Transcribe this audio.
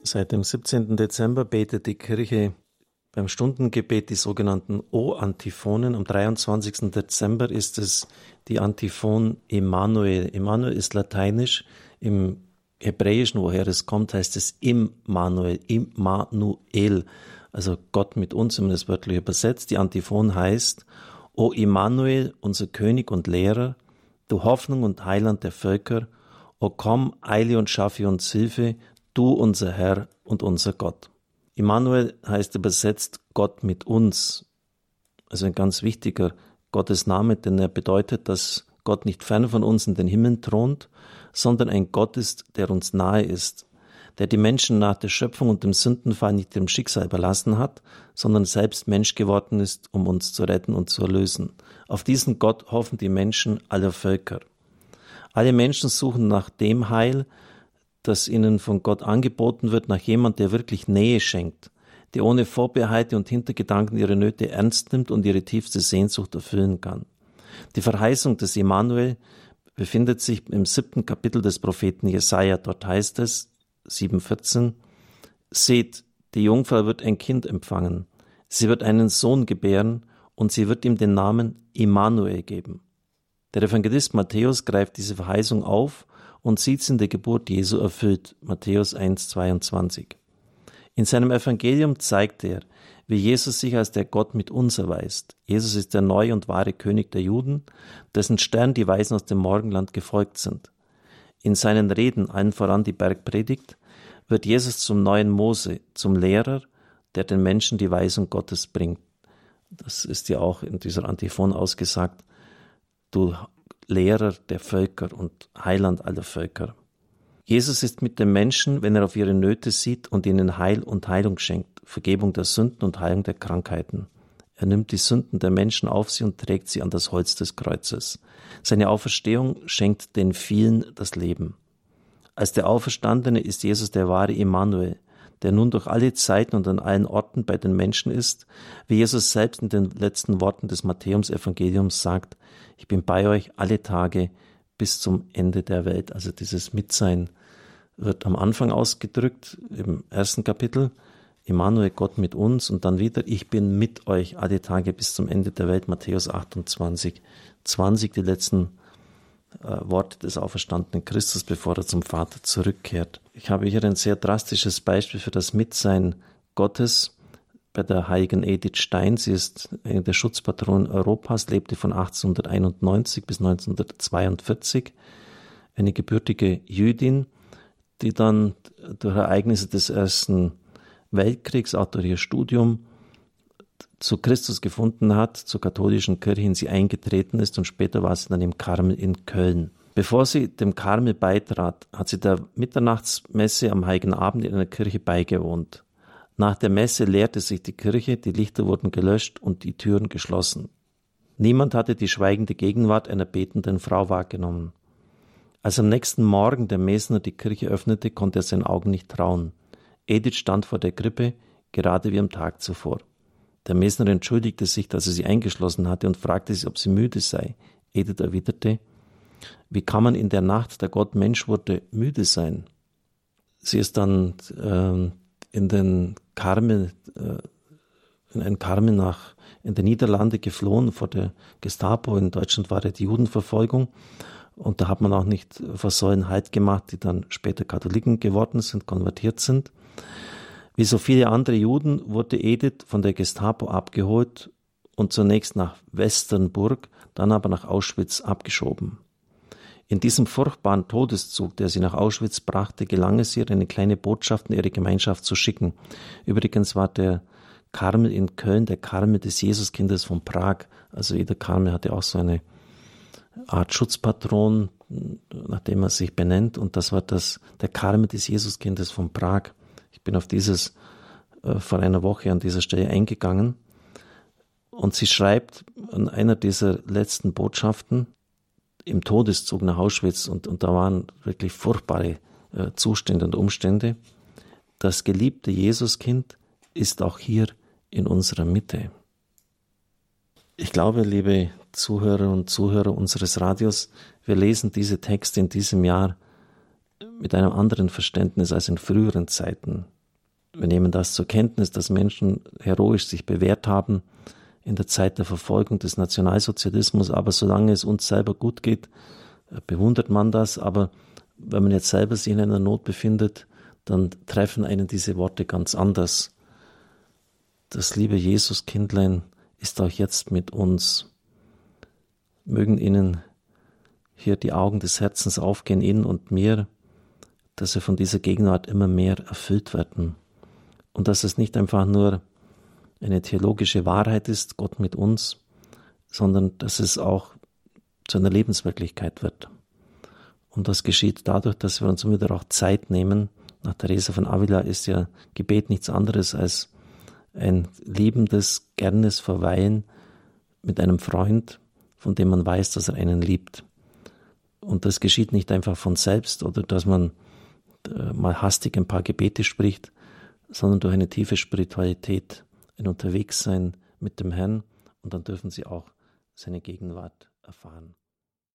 Seit dem 17. Dezember betet die Kirche beim Stundengebet die sogenannten O-Antiphonen. Am 23. Dezember ist es die Antiphon Emmanuel. Emmanuel ist lateinisch. Im Hebräischen, woher es kommt, heißt es Immanuel, Immanuel, also Gott mit uns, wenn man das wörtlich übersetzt. Die Antiphon heißt: O Immanuel, unser König und Lehrer, du Hoffnung und Heiland der Völker, o komm, eile und schaffe uns Hilfe, du unser Herr und unser Gott. Immanuel heißt übersetzt Gott mit uns. Also ein ganz wichtiger Gottesname, denn er bedeutet, dass Gott nicht fern von uns in den Himmeln thront, sondern ein Gott ist, der uns nahe ist, der die Menschen nach der Schöpfung und dem Sündenfall nicht dem Schicksal überlassen hat, sondern selbst Mensch geworden ist, um uns zu retten und zu erlösen. Auf diesen Gott hoffen die Menschen aller Völker. Alle Menschen suchen nach dem Heil, das ihnen von Gott angeboten wird, nach jemand, der wirklich Nähe schenkt, der ohne Vorbehalte und Hintergedanken ihre Nöte ernst nimmt und ihre tiefste Sehnsucht erfüllen kann. Die Verheißung des Immanuel befindet sich im 7. Kapitel des Propheten Jesaja. Dort heißt es, 7,14, seht, die Jungfrau wird ein Kind empfangen, sie wird einen Sohn gebären und sie wird ihm den Namen Immanuel geben. Der Evangelist Matthäus greift diese Verheißung auf und sieht sie in der Geburt Jesu erfüllt, Matthäus 1,22. In seinem Evangelium zeigt er, wie Jesus sich als der Gott mit uns erweist. Jesus ist der neue und wahre König der Juden, dessen Stern die Weisen aus dem Morgenland gefolgt sind. In seinen Reden, allen voran die Bergpredigt, wird Jesus zum neuen Mose, zum Lehrer, der den Menschen die Weisung Gottes bringt. Das ist ja auch in dieser Antiphon ausgesagt, du Lehrer der Völker und Heiland aller Völker. Jesus ist mit den Menschen, wenn er auf ihre Nöte sieht und ihnen Heil und Heilung schenkt, Vergebung der Sünden und Heilung der Krankheiten. Er nimmt die Sünden der Menschen auf sich und trägt sie an das Holz des Kreuzes. Seine Auferstehung schenkt den vielen das Leben. Als der Auferstandene ist Jesus der wahre Immanuel, der nun durch alle Zeiten und an allen Orten bei den Menschen ist, wie Jesus selbst in den letzten Worten des Matthäus-Evangeliums sagt: Ich bin bei euch alle Tage bis zum Ende der Welt. Also dieses Mitsein wird am Anfang ausgedrückt, im 1. Kapitel, Immanuel, Gott mit uns, und dann wieder, ich bin mit euch alle Tage bis zum Ende der Welt, Matthäus 28, 20, die letzten Worte des auferstandenen Christus, bevor er zum Vater zurückkehrt. Ich habe hier ein sehr drastisches Beispiel für das Mitsein Gottes bei der heiligen Edith Stein. Sie ist eine der Schutzpatronen Europas, lebte von 1891 bis 1942, eine gebürtige Jüdin, die dann durch Ereignisse des Ersten Weltkriegs, auch durch ihr Studium, zu Christus gefunden hat, zur katholischen Kirche, in sie eingetreten ist, und später war sie dann im Karmel in Köln. Bevor sie dem Karmel beitrat, hat sie der Mitternachtsmesse am Heiligen Abend in einer Kirche beigewohnt. Nach der Messe leerte sich die Kirche, die Lichter wurden gelöscht und die Türen geschlossen. Niemand hatte die schweigende Gegenwart einer betenden Frau wahrgenommen. Als am nächsten Morgen der Mesner die Kirche öffnete, konnte er seinen Augen nicht trauen. Edith stand vor der Krippe, gerade wie am Tag zuvor. Der Mesner entschuldigte sich, dass er sie eingeschlossen hatte, und fragte sie, ob sie müde sei. Edith erwiderte: Wie kann man in der Nacht, da Gott Mensch wurde, müde sein? Sie ist dann in einen Karmel in die Niederlande geflohen vor der Gestapo. In Deutschland war ja die Judenverfolgung, und da hat man auch nicht vor Säulen Halt gemacht, die dann später Katholiken geworden sind, konvertiert sind. Wie so viele andere Juden wurde Edith von der Gestapo abgeholt und zunächst nach Westernburg, dann aber nach Auschwitz abgeschoben. In diesem furchtbaren Todeszug, der sie nach Auschwitz brachte, gelang es ihr, eine kleine Botschaft in ihre Gemeinschaft zu schicken. Übrigens war der Karmel in Köln der Karmel des Jesuskindes von Prag. Also jeder Karmel hatte auch so eine Art Schutzpatron, nach dem er sich benennt, und das war der Karmel des Jesuskindes von Prag. Ich bin auf dieses vor einer Woche an dieser Stelle eingegangen, und sie schreibt an einer dieser letzten Botschaften im Todeszug nach Auschwitz, und da waren wirklich furchtbare Zustände und Umstände: Das geliebte Jesuskind ist auch hier in unserer Mitte. Ich glaube, liebe Zuhörer und Zuhörer unseres Radios, wir lesen diese Texte in diesem Jahr mit einem anderen Verständnis als in früheren Zeiten. Wir nehmen das zur Kenntnis, dass Menschen heroisch sich bewährt haben in der Zeit der Verfolgung des Nationalsozialismus, aber solange es uns selber gut geht, bewundert man das, aber wenn man jetzt selber sich in einer Not befindet, dann treffen einen diese Worte ganz anders. Das liebe Jesuskindlein ist auch jetzt mit uns. Mögen Ihnen hier die Augen des Herzens aufgehen, Ihnen und mir, dass wir von dieser Gegenwart immer mehr erfüllt werden. Und dass es nicht einfach nur eine theologische Wahrheit ist, Gott mit uns, sondern dass es auch zu einer Lebenswirklichkeit wird. Und das geschieht dadurch, dass wir uns immer wieder auch Zeit nehmen. Nach Teresa von Avila ist ja Gebet nichts anderes als ein liebendes, gernes Verweilen mit einem Freund, von dem man weiß, dass er einen liebt. Und das geschieht nicht einfach von selbst oder dass man mal hastig ein paar Gebete spricht, sondern durch eine tiefe Spiritualität, ein Unterwegssein mit dem Herrn, und dann dürfen sie auch seine Gegenwart erfahren.